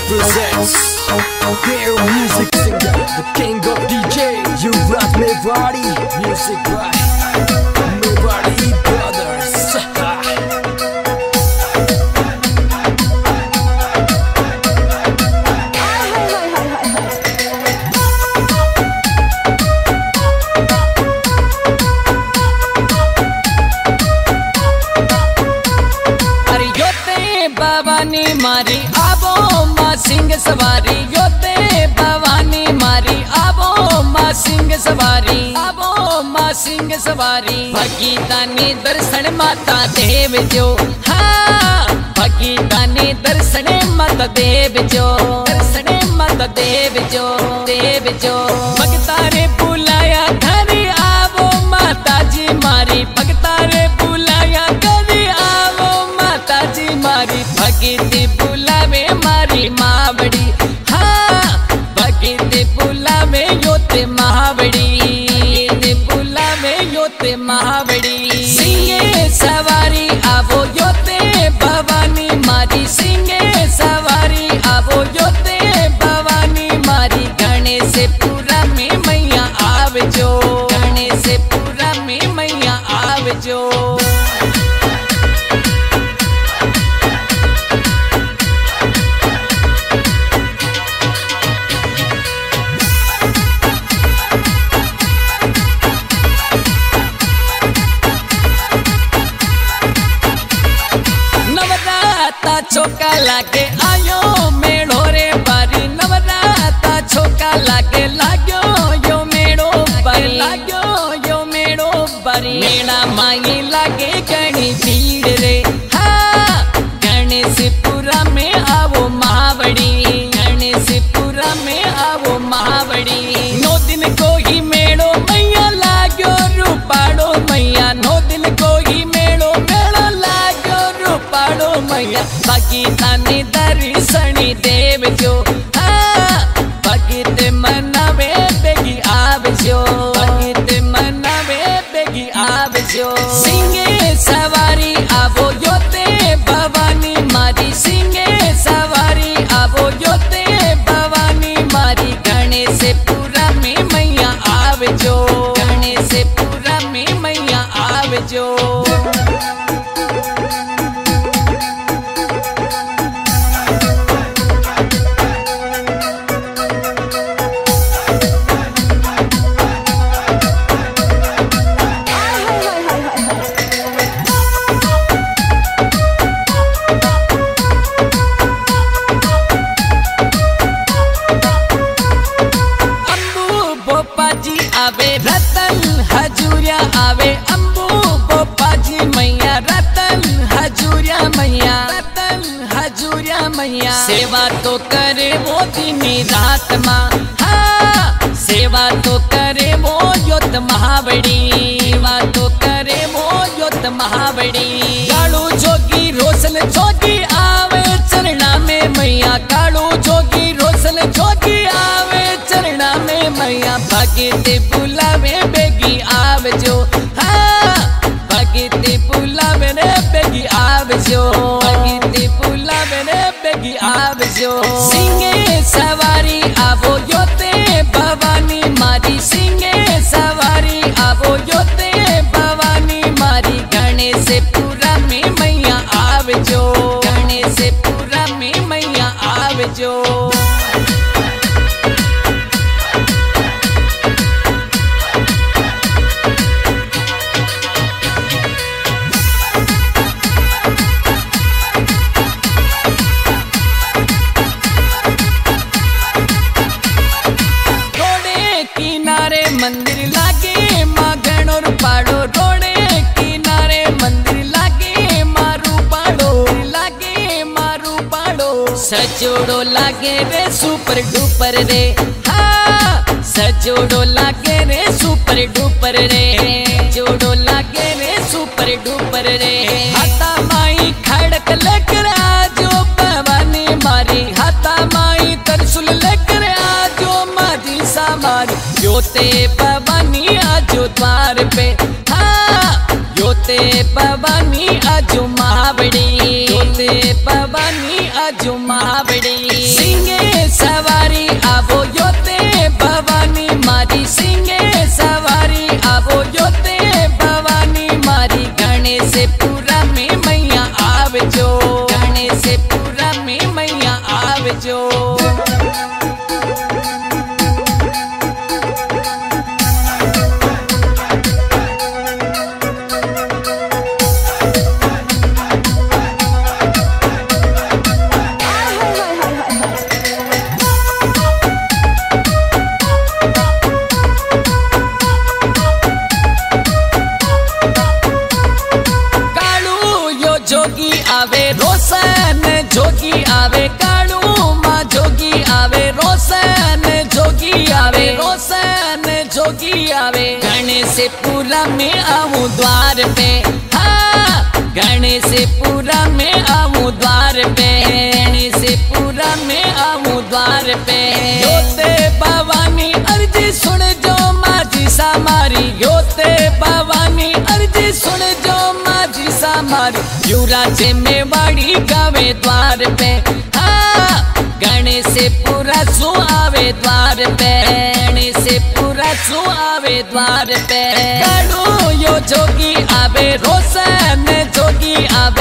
presents their music singer, the king of DJ, Yuvraj Mewari. Music by Mewari Brothers. Bhavani मारी आबो माँ सिंह सवारी, योते भवानी मारी आबो माँ सिंह सवारी, आबो माँ सिंह सवारी। भगीदानी दर्शन माता देव जो, हाँ भगीदानी दर्शन माता देव जो, दर्शन माता देव जो, देव जो। भगतारे बुलाया घरे आवो माता जी मारी, भगतारे बुलाया घरे आवो माता जी मारी। भगीती बुलावे मारी मावड़ी, हाँ भगीती बुलावे योते महावड़ी, बुलावे योते महावड़ी। सिंगे सवारी आवो योते भवानी मारी, सिंगे सवारी आवो योते भवानी मारी। गणेशपुरा में मैया आवजो, गणेशपुरा में मैया आवजो। छोका लागे आयो मेड़ो रे बारी, नवराता छोका लागे लाग्यो यो मेड़ो बारी, लाग्यो यो मेड़ो बारी। मेला माई लागे घनी भीड़ रे, हाँ गणेशपुरा में आवो महावड़ी, गणेशपुरा में आवो महावड़ी। 9 दिन को ही मेड़ो मैया लाग्यो रूपाड़ो मैया, 9 दिन को ही मेड़ो मेड़ो लाग्यो रूपाड़ो मैया। भगीतानी दर्शनी देव जो, हाँ भगीत मनावे बेगी आवजो, भगीत मनावे बेगी आवजो। सिंगे सवारी आवो योते भवानी मारी, सिंगे सवारी आवो योते भवानी मारी। गणेशपुरा में मैया आवजो, गणेशपुरा में मैया आवजो। आवे रतन हजूरिया आवे अम्बू बोपा जी मैया, रतन हजूरिया मैया, रतन हजूरिया मैया। सेवा तो करे वो दिन रात माँ, हाँ सेवा तो करे वो योत महावड़ी, सेवा तो करे वो योत महावड़ी। कालू जोगी रोशन जोगी आवे चरणा में मैया, कालू जोगी रोशन जोगी आवे चरणा में मैया। भगीती बुलावे बेगी आवजो, हाँ भगीती बुलावे रे बेगी आवजो, भगीती बुलावे रे बेगी आवजो। सिंगे सवारी आवो योते भवानी मारी, सिंगे सवारी आवो योते भवानी मारी। गणेशपुरा में मैया आवजो, गणेशपुरा में मैया आवजो। मंदिर लागे माँ गणोर पाड़ो, रोड़े किनारे मंदिर लागे मारू पाड़ो, लागे मारू पाड़ो। सजोड़ो लागे रे सुपर डुपर रे, हाँ सजोड़ो लागे रे सुपर डुपर रे, जोड़ो लागे रे सुपर डुपर रे। हाथा माई खड़क लेकर आजो भवानी मारी, हाथा माई तरसुल लेकर आजो माजी सामारी। योते भवानी आजो द्वार पे, हाँ योते भवानी आजो महावड़ी, योते भवानी आजो महावड़ी। आवजो। जोगी आवे रोशन जोगी आवे कालू माँ जोगी आवे रोशन जोगी आवे रोशन जोगी आवे। गणेशपुरा में आऊं द्वार पे, हाँ गणेशपुरा में आऊं द्वार पे, गणेशपुरा में आऊं द्वार पे। योते भवानी अर्जी सुन जो माझी सामारी, योते भवानी अर्जी सुन जो माझी सामारी। युवराज मेवाड़ी गावे द्वार पे, हाँ गणेशपुरा सु आवे द्वार पे, गणेशपुरा सु आवे द्वार पे। कालू यो जोगी आवे रोशन जोगी आवे।